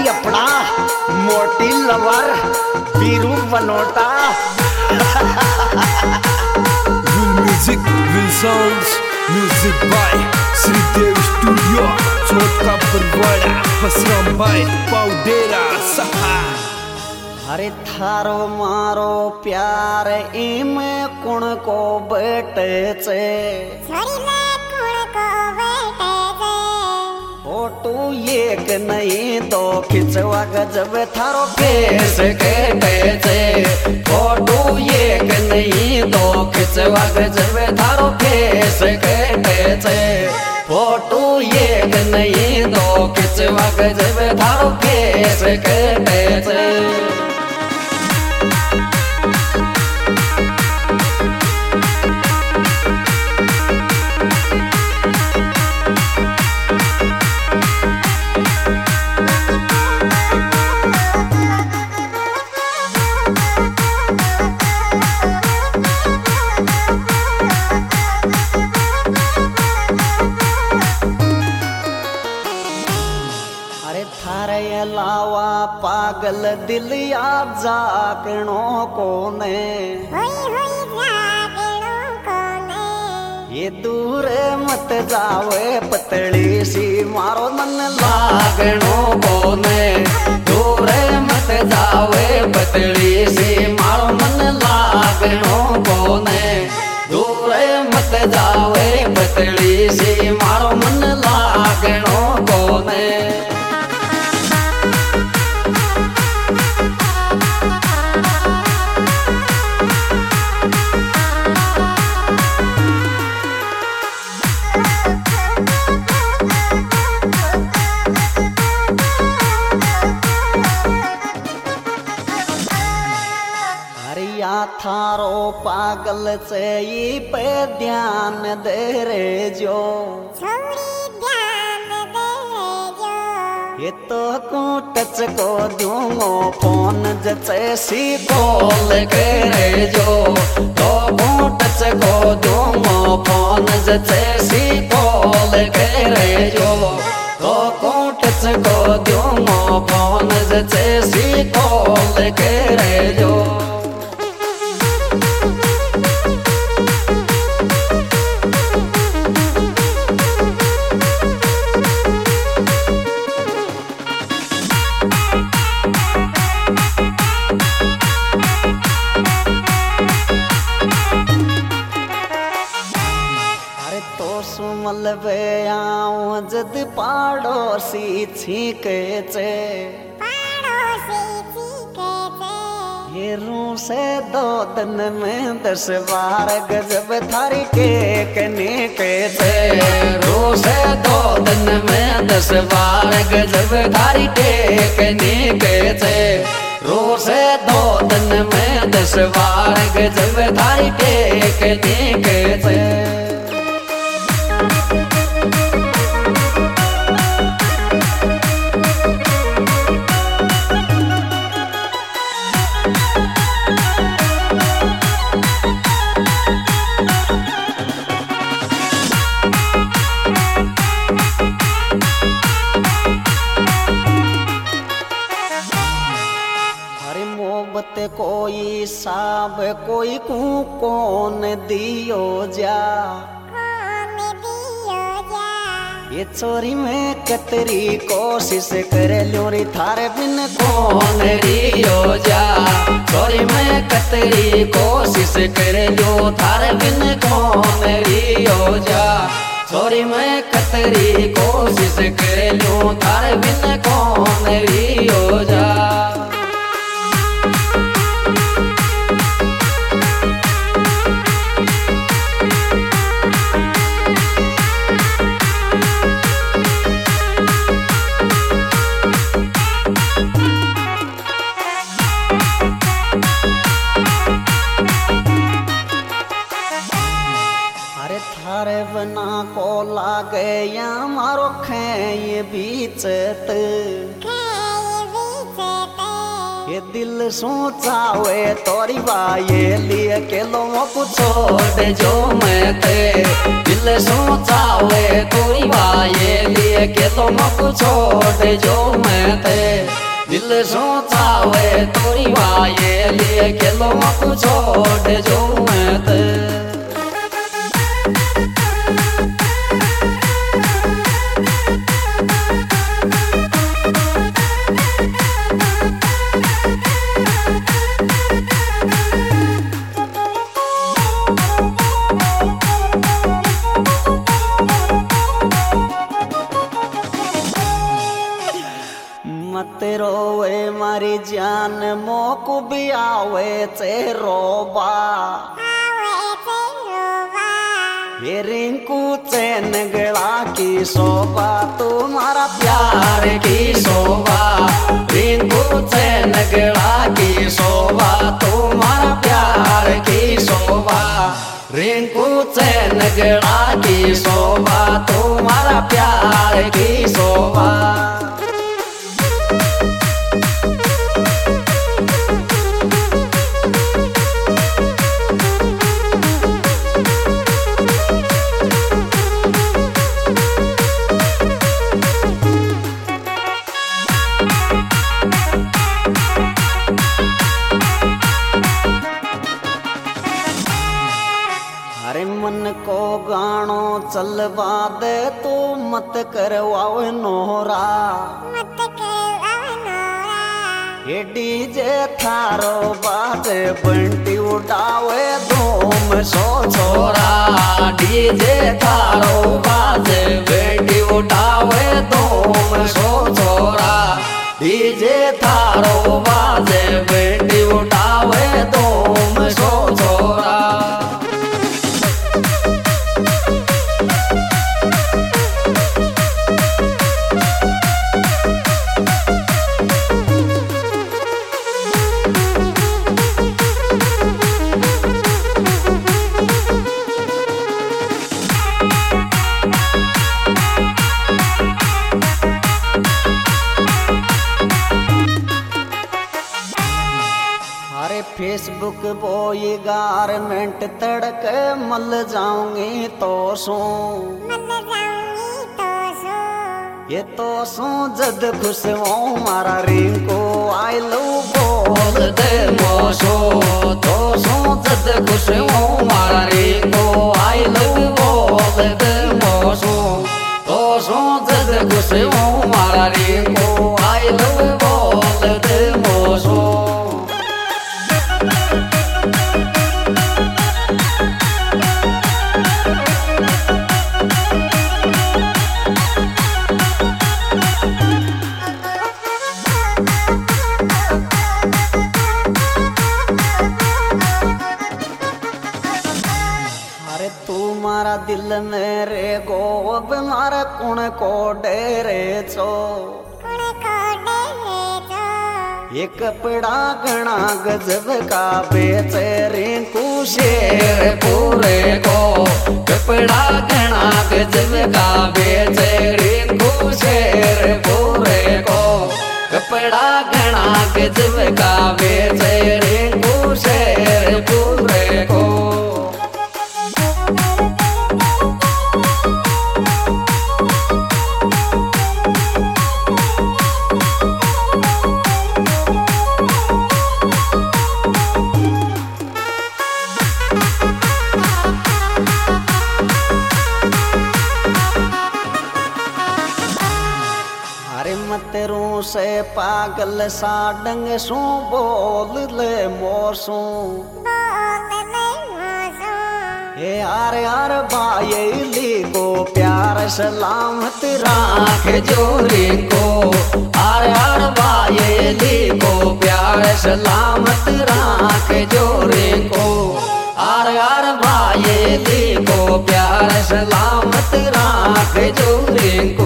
भाई अपना मोटी lover Biru Banota. Will music, will sounds, music by Shridev studio, Chhotka Barwada, Basram भाई, पाउडेरा सहा। अरे थारो मारो प्यार इम कुण को बैठे छे, फोटो एक नहीं दो खिंचवा गजब थारो केस कटे छे। फोटो एक नहीं दो खिंचवा गजब थारो केस कटे छे। फोटो एक नहीं दो खिंचवा गजब थारो केस कटे छे। थारे लावा पागल दिल या जागणो कोने, ये दूर मत जावे पतली सी मारो मन लागणो कोने। दूर मत जावे पतली सी मारो मन लागणो कोने। दूर मत जावे पतली सी मारो मन लागणो कोने। थारो पागल से पे ध्यान दे रे जो, ये तो को टच को दूंगो फोन जैसे सी कॉल करे जो। तो को टच को दूंगो फोन जैसे सी कॉल करे जो। तो को टच को दूंगो फोन जैसे सी कॉल करे जो। सुमलबे आऊं जद पाड़ोसी छीके चे, ये रू से 2 दिन में 10 बार गजब थारी टेक निके चे। रू से 2 दिन में 10 बार गजब थारी टेक निके चे। रू से 2 दिन में 10 बार गजब थारी टेक निके चे। कोई साब कोई कू कौन दियो जा, ये चोरी में कतरी कोशिश करे ल्योरी थारे बिन कौन दियो जा। चोरी में कतरी कोशिश करे लो थारे बिन कौन दियो जा। चोरी में कतरी कोशिश करे लो थारे बिन कौन दियो जा। थारे बना को लागे या मारो खे बीच ये दिल सोचावे तोरी बाये लिए के लोगों को छोड़ जो मैं ते। दिल सोचावे तोरी बाये लिए लिए केलो मकु छोड़ जो मैं ते दिल सोचावे तोरी वाये लिए केलो मकु छोड़ जो मैं ते मत रोवे मारी जान मोकु भी आवे चेरोबा ये रिंकू चैन गला की शोभा तुम्हारा प्यार की शोभा रिंकू चैन गला की शोभा तुम्हारा प्यार की शोभा रिंकू चैन गला की शोभा तुम्हारा प्यार की शोभा अरे मन को गानो चलवा दे तू मत करवाओ नोरा ये डीजे थारो बाजे बंटी उड़ावे धूम सो छोरा डीजे थारो बाजे बंटी उड़ावे धूम सो छोरा डीजे थारो बाजे बंटी उड़ावे धूम सो छोरा फेसबुक बोई गारमेंट तड़क मल जाऊंगी तो सो ये तो सो जद खुश हो मारा रिंको आई लो बोल दे मोसो तो सो जद खुश हो मारा रिंको आई लो बोल दे मोसो तो सो जद खुश हो मारा रिंको आई लो बोल दे मोसो तुम्हारा दिल मेरे गोब मारा कुण को डेरे चो ये कपड़ा गणा गजब का बेचे रिंकू शेर पूरे को कपड़ा गणा गजब का बेचे रिंकू शेर पूरे को कपड़ा गणा गजब का बेचे रिंकू शेर पूरे को तेरू से पागल सा डंग सू बोल ले मोसू हे यार यार भाई को प्यार सलामत राख जोरी को यार यार भाई को प्यार सलामत राख जोरी को यार यार भाई को प्यार सलामत राख जोरी को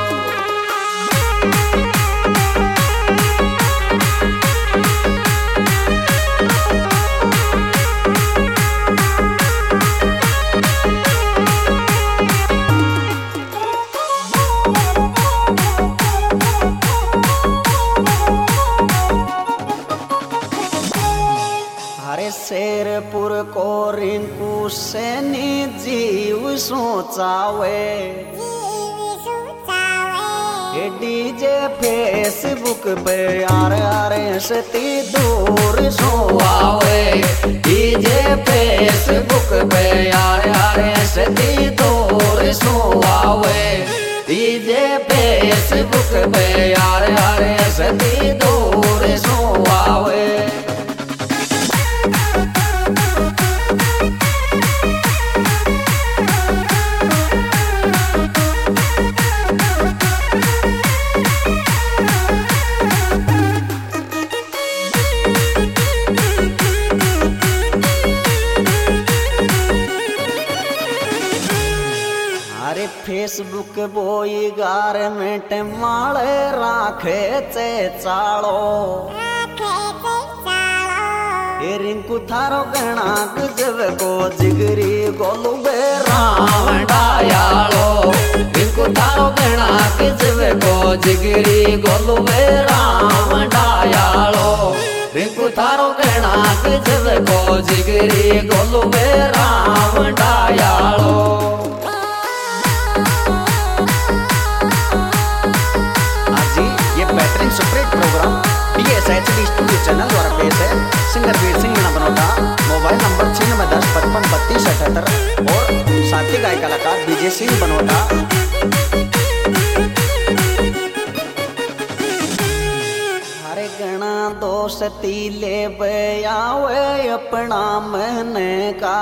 शेरपुर को रिंकू सैनी जीव सोचावे डीजे फेसबुक पे यार यार सती दूर सो आवे डीजे फेसबुक पे यार यार सती दूर सो आवे डीजे फेसबुक पे यार यार सती दूर सो आवे फेसबुक बोई गारमेंट माले राखे चे चालो रिंकू थारो गणा गजब को जिगरी गोलू राम डायालो रिंकू थारो गणा गजब को जिगरी गोलू राम डायालो रिंकू थारो गणा गजब को जिगरी गोलू राम डायालो बेहतरीन superhit programme DSHD studio channel द्वारा पेश है। Singer Veer Singh Meena Banota, mobile number 9610553278 और साथी गायक कलाकार विजय सिंह बनोटा। हरे गणा दोस्ती ले बयावे अपना मन का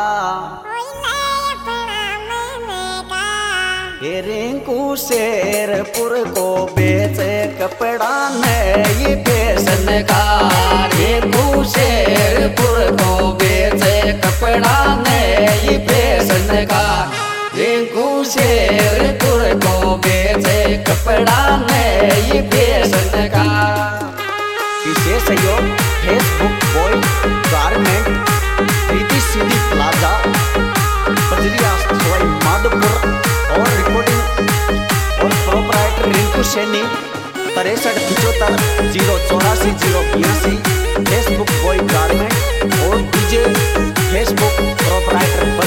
रिंकू शेरपुर को बेचे कपड़ा नई फैशन का रिंकू शेरपुर को बेचे कपड़ा नई फैशन का रिंकू शेरपुर को बेचे कपड़ा नई फैशन का। विशेष सहयोग फेसबुक बॉय गारमेंट प्रीति सीधी प्लाजा बजरिया सवाई माधोपुर और रिकॉर्डिंग और proprietor Rinku Saini 6375 084 082 Facebook boy garment और डीजे फेसबुक प्रोपराइटर